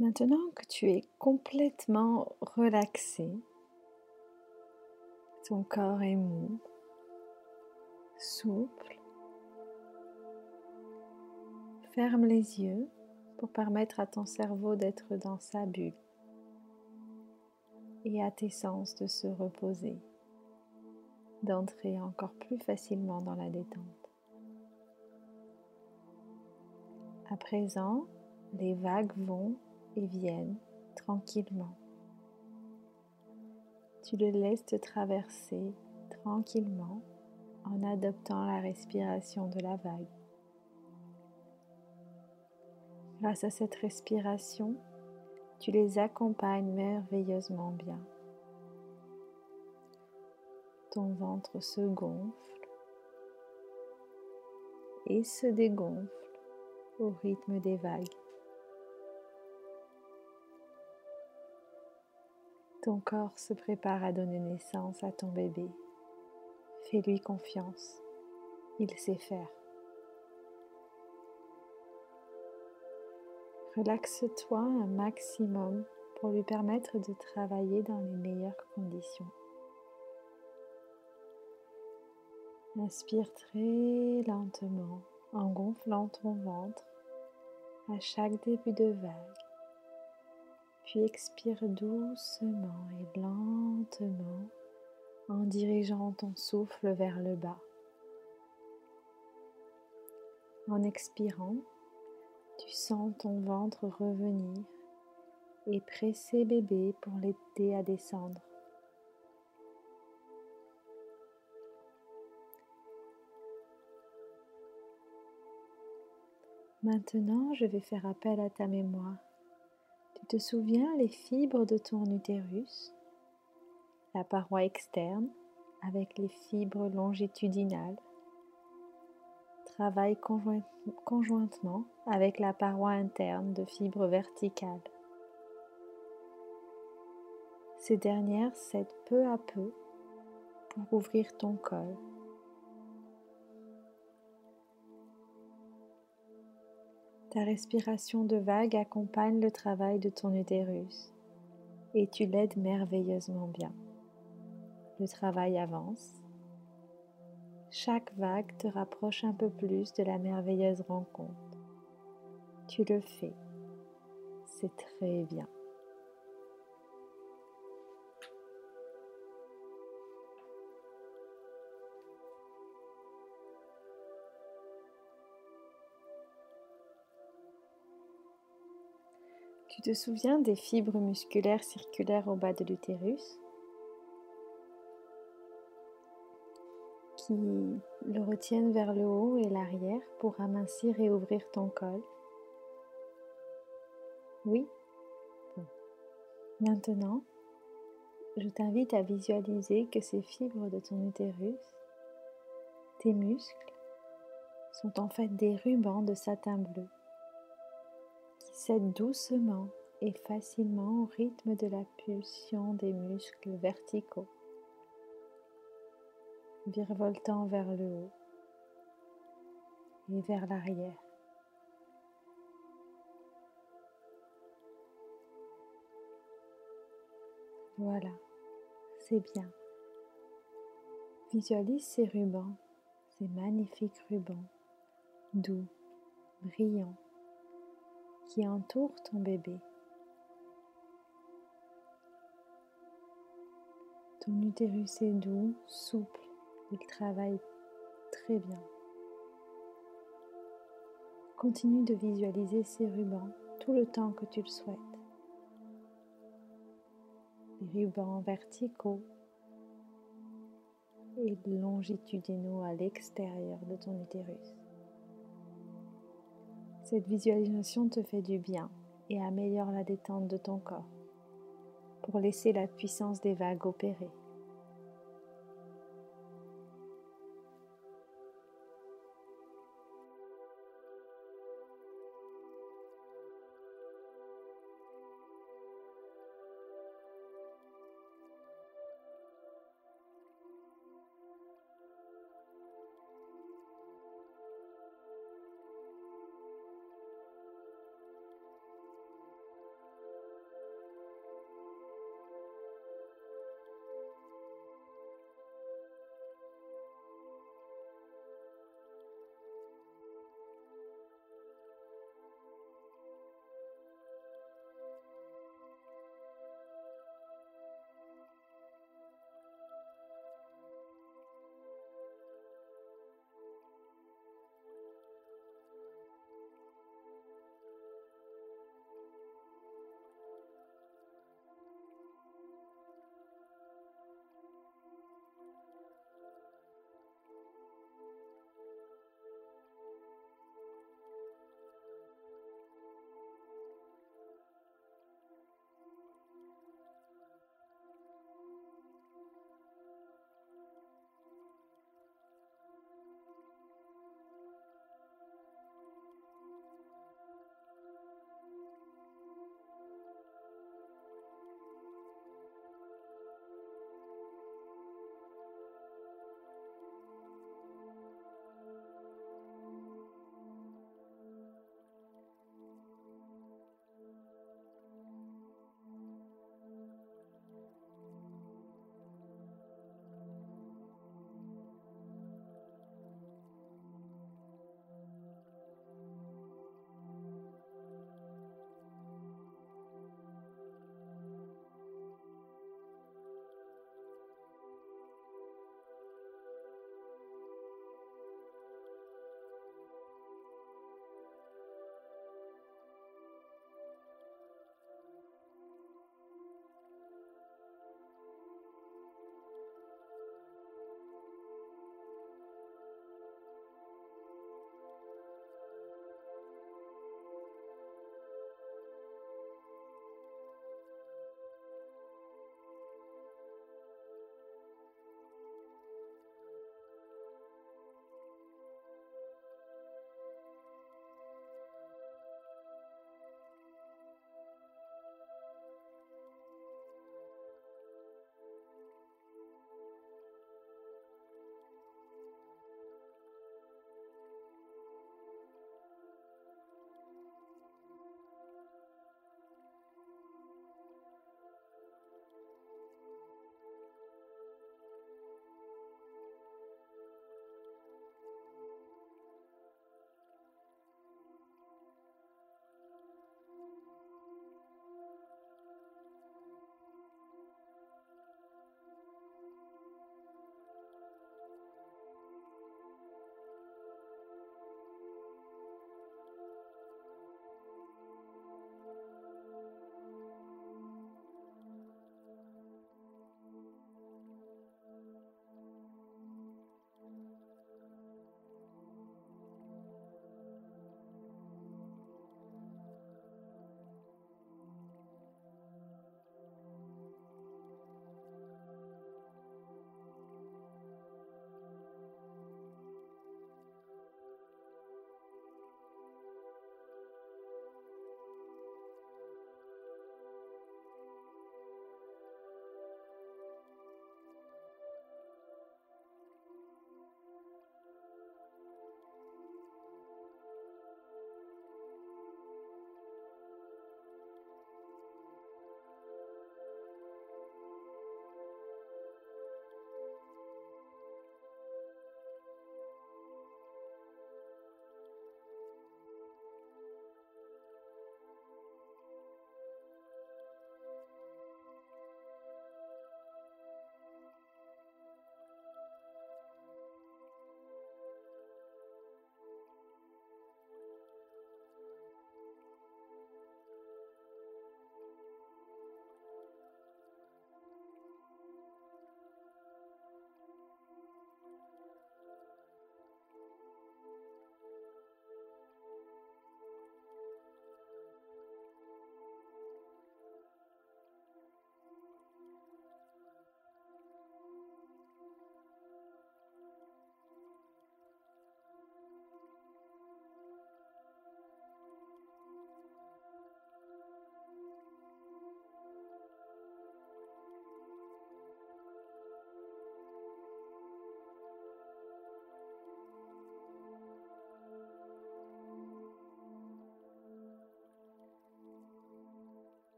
Maintenant que tu es complètement relaxé, ton corps est mou, souple, ferme les yeux pour permettre à ton cerveau d'être dans sa bulle et à tes sens de se reposer, d'entrer encore plus facilement dans la détente. À présent, les vagues vont et viennent tranquillement. Tu les laisses te traverser tranquillement en adoptant la respiration de la vague. Grâce à cette respiration, tu les accompagnes merveilleusement bien. Ton ventre se gonfle et se dégonfle au rythme des vagues. Ton corps se prépare à donner naissance à ton bébé. Fais-lui confiance, il sait faire. Relaxe-toi un maximum pour lui permettre de travailler dans les meilleures conditions. Inspire très lentement en gonflant ton ventre à chaque début de vague. Puis expire doucement et lentement en dirigeant ton souffle vers le bas. En expirant, tu sens ton ventre revenir et presser bébé pour l'aider à descendre. Maintenant, je vais faire appel à ta mémoire. Tu te souviens les fibres de ton utérus, la paroi externe avec les fibres longitudinales travaillent conjointement avec la paroi interne de fibres verticales. Ces dernières cèdent peu à peu pour ouvrir ton col. Ta respiration de vague accompagne le travail de ton utérus et tu l'aides merveilleusement bien. Le travail avance. Chaque vague te rapproche un peu plus de la merveilleuse rencontre. Tu le fais. C'est très bien. Tu te souviens des fibres musculaires circulaires au bas de l'utérus qui le retiennent vers le haut et l'arrière pour amincir et ouvrir ton col? Oui? Bon. Maintenant, je t'invite à visualiser que ces fibres de ton utérus, tes muscles, sont en fait des rubans de satin bleu qui cèdent doucement et facilement au rythme de la pulsion des muscles verticaux, virevoltant vers le haut et vers l'arrière. Voilà, c'est bien. Visualise ces rubans, ces magnifiques rubans, doux, brillants, qui entourent ton bébé. Ton utérus est doux, souple, il travaille très bien. Continue de visualiser ces rubans tout le temps que tu le souhaites. Des rubans verticaux et longitudinaux à l'extérieur de ton utérus. Cette visualisation te fait du bien et améliore la détente de ton corps pour laisser la puissance des vagues opérer.